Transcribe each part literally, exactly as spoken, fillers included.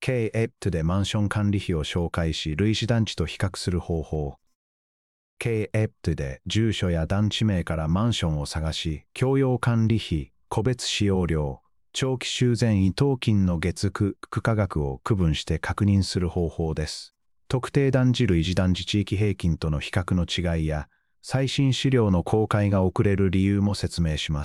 K エプトでマンション管理費を紹介し、類似団地と比較する方法。K エプトで住所や団地名からマンションを探し、共用管理費、個別使用料、長期修繕移動金の月区価額を区分して確認する方法です。特定団地類似団地地域平均との比較の違いや、最新資料の公開が遅れる理由も説明します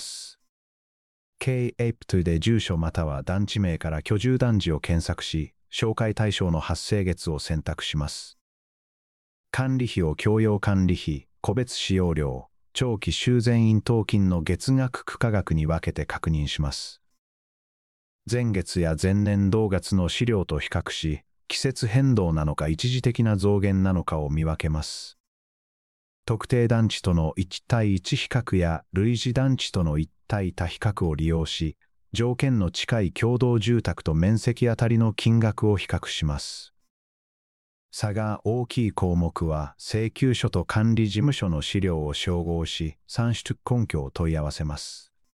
。K エプトで住所または団地名から居住団地を検索し、紹介対象の発生月を選択します。管理費を共用管理費、個別使用料、長期修繕移動金の月額価額に分けて確認します。前月や前年同月の資料と比較し、季節変動なのか一時的な増減なのかを見分けます。特定団地とのいち対いち比較や類似団地とのいち対多比較を利用し、条件の近い共同住宅と面積あたりの金額を比較します。差が大きい項目は請求書と管理事務所の資料を照合し、算出根拠を問い合わせます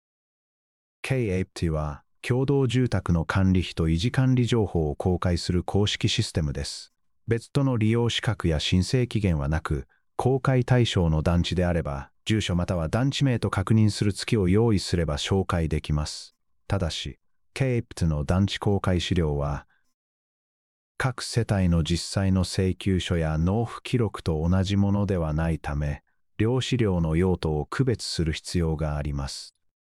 。K エプトは共同住宅の管理費と維持管理情報を公開する公式システムです。別途の利用資格や申請期限はなく、公開対象の団地であれば、住所または団地名と確認する月を用意すれば紹介できます。ただし、K エプトの団地公開資料は、各世帯の実際の請求書や納付記録と同じものではないため、両資料の用途を区別する必要があります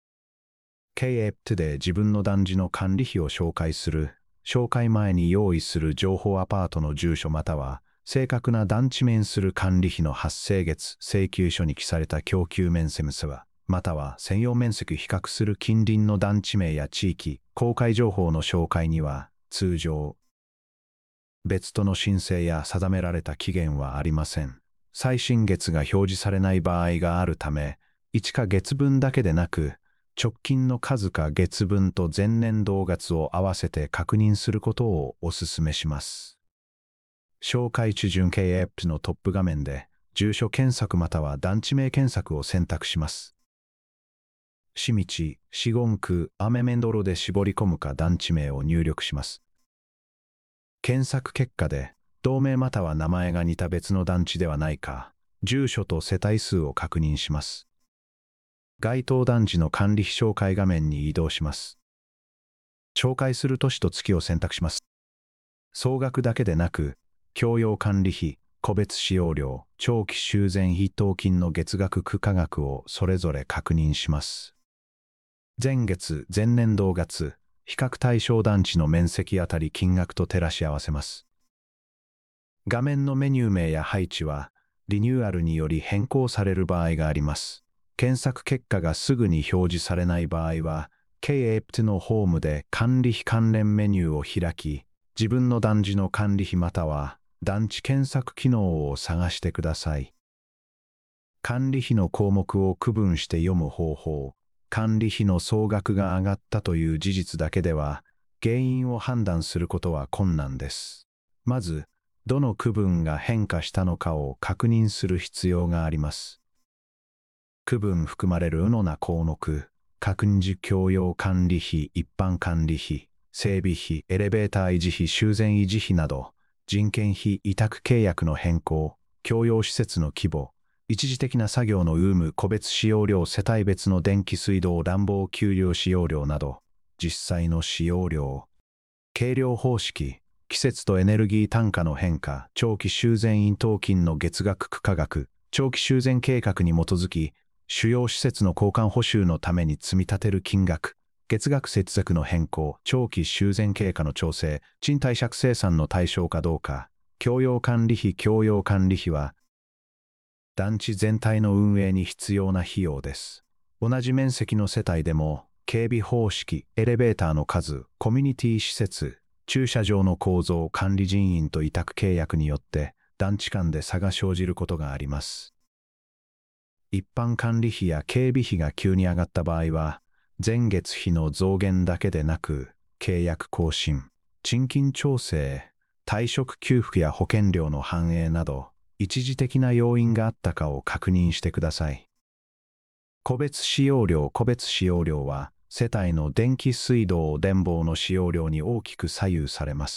。K エプトで自分の団地の管理費を紹介する、紹介前に用意する情報アパートの住所または、正確な団地面する管理費の発生月、請求書に記された供給面積数、または専用面積比較する近隣の団地名や地域、公開情報の紹介には、通常、別途の申請や定められた期限はありません。最新月が表示されない場合があるため、いちか月分だけでなく、直近の数か月分と前年同月を合わせて確認することをお勧めします。紹介中準 K エプトのトップ画面で、住所検索または団地名検索を選択します。市道、市言区、アメメンドロで絞り込むか団地名を入力します。検索結果で、同名または名前が似た別の団地ではないか、住所と世帯数を確認します。該当団地の管理費紹介画面に移動します。紹介する都市と月を選択します。総額だけでなく、共用管理費、個別使用料、長期修繕移動金の月額価額をそれぞれ確認します。前月、前年同月、比較対象団地の面積あたり金額と照らし合わせます。画面のメニュー名や配置は、リニューアルにより変更される場合があります。検索結果がすぐに表示されない場合は、K エプトのホームで管理費関連メニューを開き、自分の団地の管理費または団地検索機能を探してください。管理費の項目を区分して読む方法。管理費の総額が上がったという事実だけでは、原因を判断することは困難です。まず、どの区分が変化したのかを確認する必要があります。区分含まれる主な項目、各自共用管理費、一般管理費、整備費、エレベーター維持費、修繕維持費など、人件費、委託契約の変更、共用施設の規模、一時的な作業の有無、個別使用量、世帯別の電気水道、暖房給料使用量など、実際の使用量、計量方式、季節とエネルギー単価の変化、長期修繕移動金の月額価額、長期修繕計画に基づき、主要施設の交換補修のために積み立てる金額、月額節約の変更、長期修繕経過の調整、賃貸借生産の対象かどうか、共用管理費、共用管理費は、団地全体の運営に必要な費用です。同じ面積の世帯でも、警備方式、エレベーターの数、コミュニティ施設、駐車場の構造、管理人員と委託契約によって、団地間で差が生じることがあります。一般管理費や警備費が急に上がった場合は、前月費の増減だけでなく、契約更新、賃金調整、退職給付や保険料の反映など、一時的な要因があったかを確認してください。個別使用量、個別使用量は、世帯の電気水道、電棒の使用量に大きく左右されます。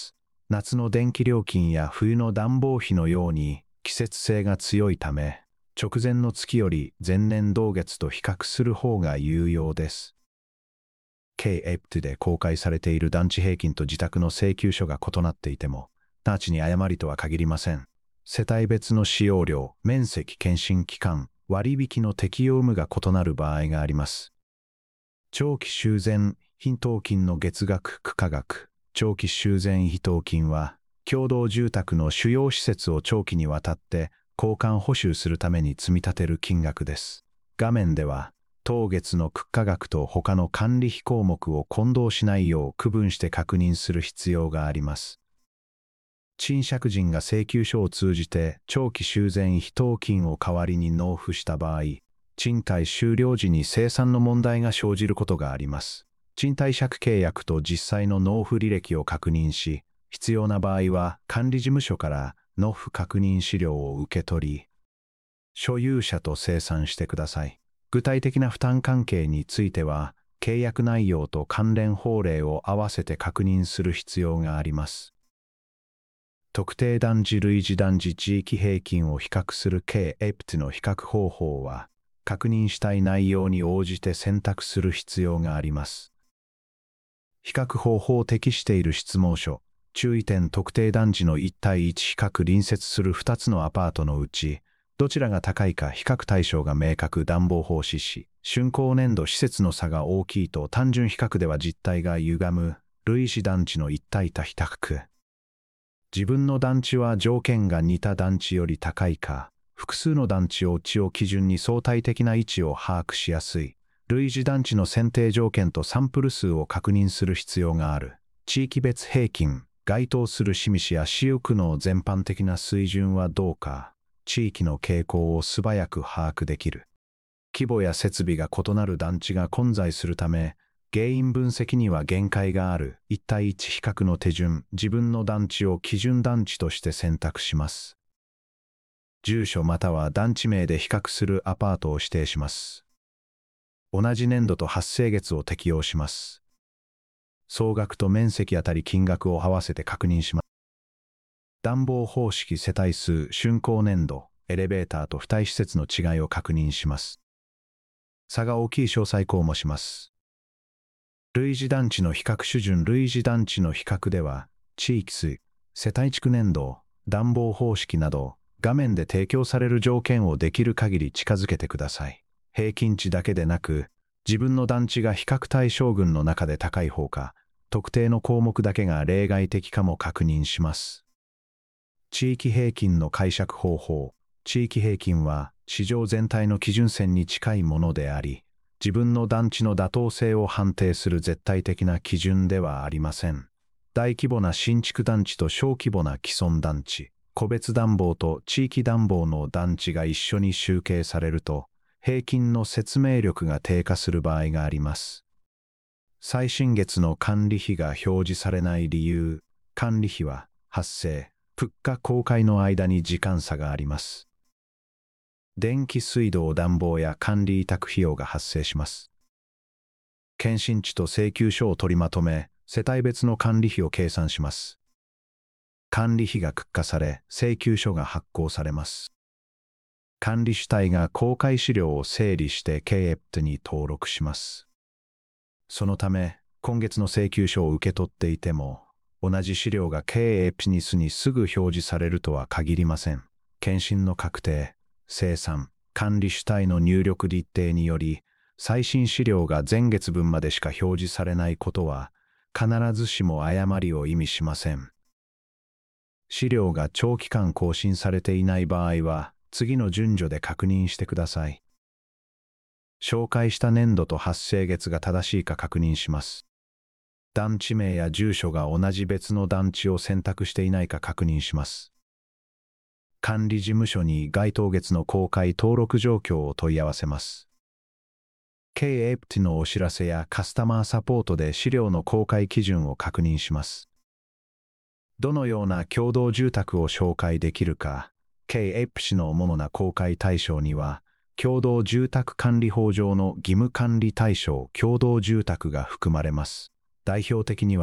夏の電気料金や冬の暖房費のように季節性が強いため、直前の月より前年同月と比較する方が有用です。ケーエプトで公開されている団地平均と自宅の請求書が異なっていても、直ちに誤りとは限りません。世帯別の使用量、面積、検診期間、割引の適用有無が異なる場合があります。長期修繕非当金の月額区価額。長期修繕非当金は、共同住宅の主要施設を長期にわたって交換補修するために積み立てる金額です。画面では、当月の区価額と他の管理費項目を混同しないよう区分して確認する必要があります。賃借人が請求書を通じて長期修繕非当金を代わりに納付した場合、賃貸終了時に清算の問題が生じることがあります。賃貸借契約と実際の納付履歴を確認し、必要な場合は管理事務所から納付確認資料を受け取り、所有者と清算してください。具体的な負担関係については、契約内容と関連法令を合わせて確認する必要があります。特定団地類似団地地域平均を比較する ケーエプト の比較方法は、確認したい内容に応じて選択する必要があります。比較方法を適している質問書、注意点特定団地のいち対いち比較隣接するふたつのアパートのうち、どちらが高いか比較対象が明確暖房法指示、竣工年度施設の差が大きいと単純比較では実態が歪む、類似団地の一体多比較。自分の団地は条件が似た団地より高いか、複数の団地を地を基準に相対的な位置を把握しやすい、類似団地の選定条件とサンプル数を確認する必要がある。地域別平均、該当する示しや私有区の全般的な水準はどうか、地域の傾向を素早く把握できる。規模や設備が異なる団地が混在するため、原因分析には限界がある。いち対いち比較の手順、自分の団地を基準団地として選択します。住所または団地名で比較するアパートを指定します。同じ年度と発生月を適用します。総額と面積あたり金額を合わせて確認します。暖房方式世帯数、竣工年度、エレベーターと付帯施設の違いを確認します。差が大きい詳細項もします。類似団地の比較手順類似団地の比較では、地域数、世帯地区年度、暖房方式など、画面で提供される条件をできる限り近づけてください。平均値だけでなく、自分の団地が比較対象群の中で高い方か、特定の項目だけが例外的かも確認します。地域平均の解釈方法。地域平均は市場全体の基準線に近いものであり、自分の団地の妥当性を判定する絶対的な基準ではありません。大規模な新築団地と小規模な既存団地、個別暖房と地域暖房の団地が一緒に集計されると、平均の説明力が低下する場合があります。最新月の管理費が表示されない理由、管理費は発生、物価公開の間に時間差があります。電気水道暖房や管理委託費用が発生します。検診値と請求書を取りまとめ、世帯別の管理費を計算します。管理費が区化され、請求書が発行されます。管理主体が公開資料を整理して ケーエプト に登録します。そのため、今月の請求書を受け取っていても、同じ資料が ケーエプト にすぐ表示されるとは限りません。検診の確定、精算、管理主体の入力立定により、最新資料が前月分までしか表示されないことは、必ずしも誤りを意味しません。資料が長期間更新されていない場合は、次の順序で確認してください。紹介した年度と発生月が正しいか確認します。団地名や住所が同じ別の団地を選択していないか確認します。管理事務所に該当月の公開登録状況を問い合わせます。ケーエプト のお知らせやカスタマーサポートで資料の公開基準を確認します。どのような共同住宅を紹介できるか、ケーエプト の主な公開対象には、共同住宅管理法上の義務管理対象共同住宅が含まれます。代表的には、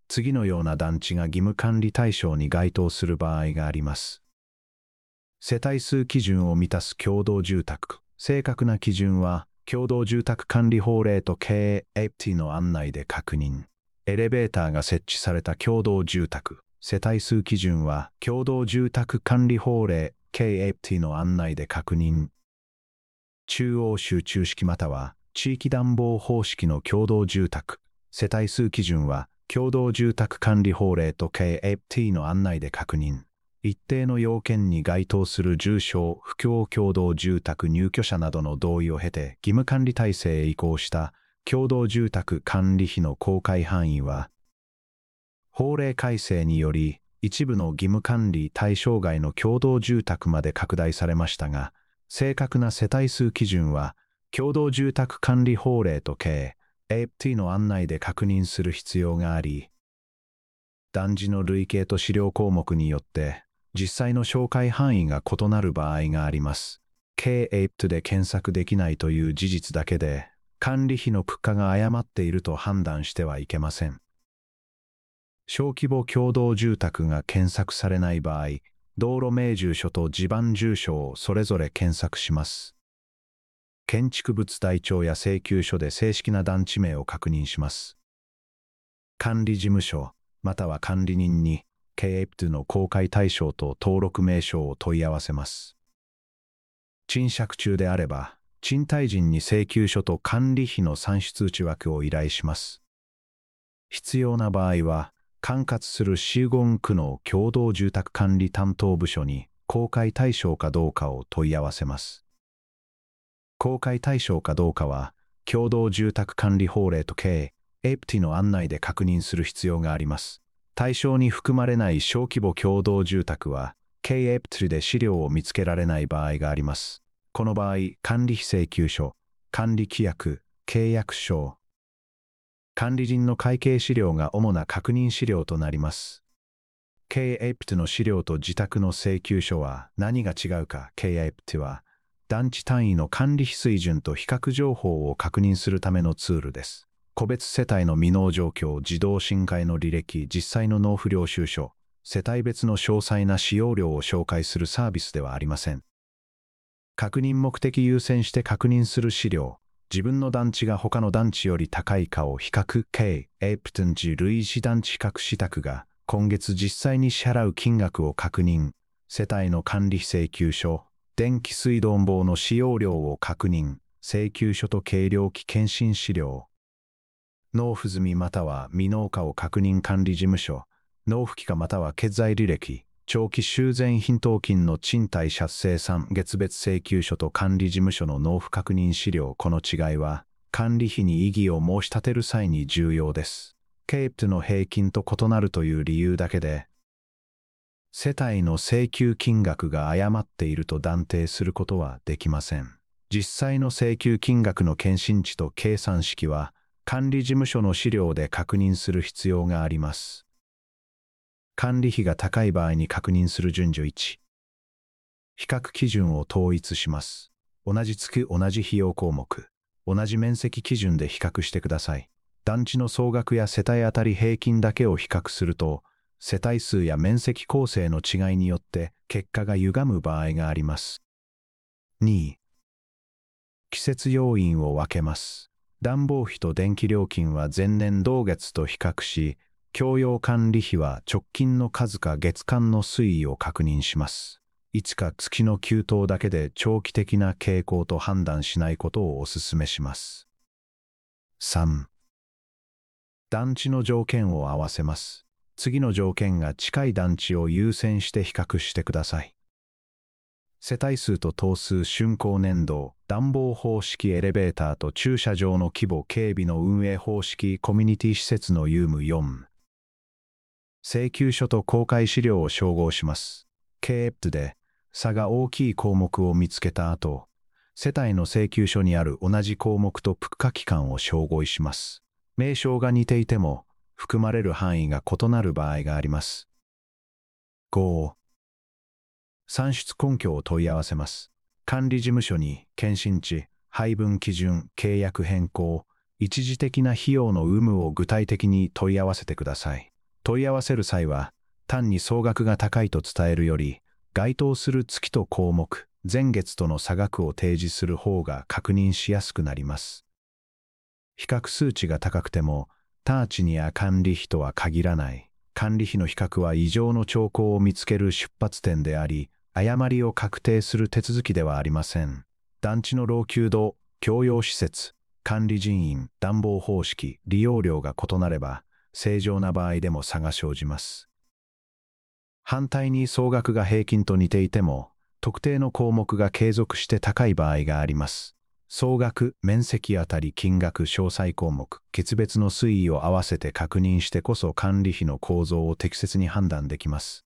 次のような団地が義務管理対象に該当する場合があります。世帯数基準を満たす共同住宅。正確な基準は、共同住宅管理法令と ケーエーピーティー の案内で確認。エレベーターが設置された共同住宅。世帯数基準は、共同住宅管理法令 ケーエーピーティー の案内で確認。中央集中式または、地域暖房方式の共同住宅。世帯数基準は、共同住宅管理法令と ケーエーピーティー の案内で確認。一定の要件に該当する住所、不況共同住宅入居者などの同意を経て義務管理体制へ移行した共同住宅管理費の公開範囲は、法令改正により一部の義務管理対象外の共同住宅まで拡大されましたが、正確な世帯数基準は共同住宅管理法令と ケーエーピーティー の案内で確認する必要があり、団地の類型と資料項目によって実際の紹介範囲が異なる場合があります。ケーエーピーティー で検索できないという事実だけで、管理費のプッカが誤っていると判断してはいけません。小規模共同住宅が検索されない場合、道路名住所と地盤住所をそれぞれ検索します。建築物台帳や請求書で正式な団地名を確認します。管理事務所、または管理人に、ケーエーピーティー の公開対象と登録名称を問い合わせます。賃借中であれば、賃貸人に請求書と管理費の算出内訳を依頼します。必要な場合は、管轄するシーゴン区の共同住宅管理担当部署に公開対象かどうかを問い合わせます。公開対象かどうかは、共同住宅管理法令と ケーエーピーティー の案内で確認する必要があります。対象に含まれない小規模共同住宅は、ケーエーピーティー で資料を見つけられない場合があります。この場合、管理費請求書、管理規約、契約書、管理人の会計資料が主な確認資料となります。ケーエーピーティー の資料と自宅の請求書は何が違うか。 ケーエーピーティー は、団地単位の管理費水準と比較情報を確認するためのツールです。個別世帯の未納状況、自動申請の履歴、実際の納付領収書、世帯別の詳細な使用量を紹介するサービスではありません。確認目的優先して確認する資料、自分の団地が他の団地より高いかを比較。 ケーエーピーティー 類似団地比較支度が今月実際に支払う金額を確認。世帯の管理費請求書、電気水道棒の使用量を確認。請求書と計量器検診資料。納付済みまたは未納かを確認。管理事務所、納付期間または欠在履歴、長期修繕品等金の賃貸借生産月別請求書と管理事務所の納付確認資料。この違いは、管理費に異議を申し立てる際に重要です。ケーピーティー の平均と異なるという理由だけで、世帯の請求金額が誤っていると断定することはできません。実際の請求金額の検診値と計算式は、管理事務所の資料で確認する必要があります。管理費が高い場合に確認する順序いち。比較基準を統一します。同じ月同じ費用項目、同じ面積基準で比較してください。団地の総額や世帯当たり平均だけを比較すると、世帯数や面積構成の違いによって結果が歪む場合があります。に. 季節要因を分けます。暖房費と電気料金は前年同月と比較し、共用管理費は直近の数か月間の推移を確認します。いつか月の給湯だけで長期的な傾向と判断しないことをお勧めします。さん. 団地の条件を合わせます。次の条件が近い団地を優先して比較してください。世帯数と棟数、竣工年度、暖房方式、エレベーターと駐車場の規模、警備の運営方式、コミュニティ施設の有無。よん. 請求書と公開資料を照合します。ケーエーピーティー で差が大きい項目を見つけた後、世帯の請求書にある同じ項目とプッカ期間を照合します。名称が似ていても、含まれる範囲が異なる場合があります。ご. 算出根拠を問い合わせます。管理事務所に検診値、配分基準、契約変更、一時的な費用の有無を具体的に問い合わせてください。 問い合わせる際は、単に総額が高いと伝えるより、該当する月と項目、前月との差額を提示する方が確認しやすくなります。比較数値が高くても、ターチにや管理費とは限らない。管理費の比較は異常の兆候を見つける出発点であり、誤りを確定する手続きではありません。団地の老朽度、共用施設、管理人員、暖房方式、利用量が異なれば、正常な場合でも差が生じます。反対に総額が平均と似ていても、特定の項目が継続して高い場合があります。総額、面積あたり金額詳細項目、決別の推移を合わせて確認してこそ管理費の構造を適切に判断できます。